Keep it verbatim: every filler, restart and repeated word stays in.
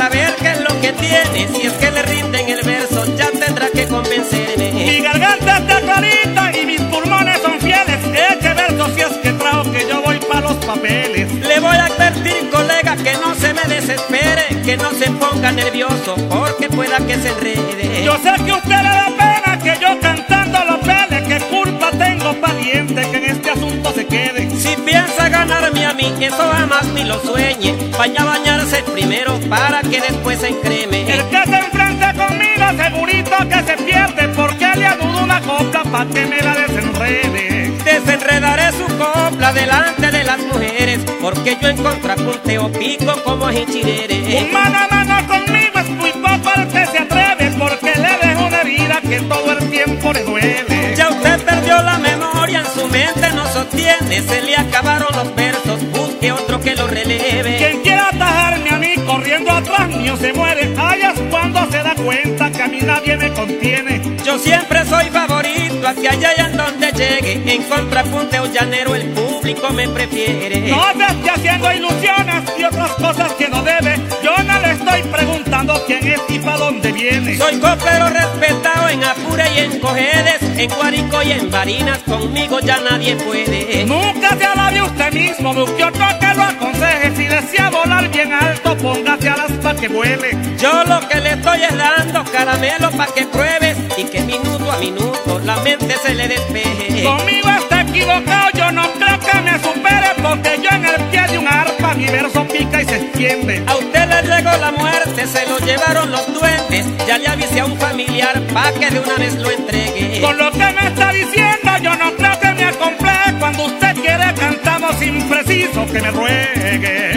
ver qué es lo que tiene. Si es que le rinden el verso, ya tendrá que convencerme. Mi garganta está clarita y mis pulmones son fieles. Eche verso si es que trajo, que yo voy pa' los papeles. Le voy a advertir, colega, que no se me desespere, que no se ponga nervioso, porque pueda que se enrede. Yo sé que usted le da pena que yo cantando lo pele. ¿Qué culpa tengo, pariente, que en este asunto se quede? Si piensa ganarme a mí, eso jamás ni lo sueñe. Vaya a bañarse primero para que después se encreme. El que se enfrente conmigo segurito que se pierde, porque le anudo una copla pa' que me la desenrede. Desenredaré su copla delante de las mujeres, porque yo en contrapunteo pico como hinchirere. Un mano a mano conmigo es muy poco el que se atreve, porque le dejo una herida que todo el tiempo le duele. Ya usted perdió la memoria, en su mente no sostiene, se le acabaron los versos, busque otro que lo releve. Quien quiera atajarme a mí corriendo atrás mío se muere. Ay, es cuando se da cuenta que a mí nadie me contiene. Yo siempre soy favorito, aquí allá y en donde llegue, en contrapunteo llanero el público me prefiere. No se esté haciendo ilusiones y otras cosas que no debe. Yo no le estoy preguntando quién es y pa' dónde viene. Soy coplero respetado en Apure y en Cojedes, en Guárico y en Barinas, conmigo ya nadie puede. Nunca se alabe usted mismo, busque otro que lo aconseje. Si desea volar bien alto, póngase alas pa' que vuele. Yo lo que le estoy es dando caramelo pa' que pruebes y que minuto a minuto la mente se le despeje. Conmigo está equivocado, yo no creo que me supere, porque yo en el pie de un arpa mi verso pica y se extiende. A usted le llegó la muerte, se lo llevaron los duendes, ya le avisé a un familiar pa' que de una vez lo entregue. Con lo que me está diciendo yo no creo que me acompleje. Cuando usted quiere cantamos sin preciso que me ruegue.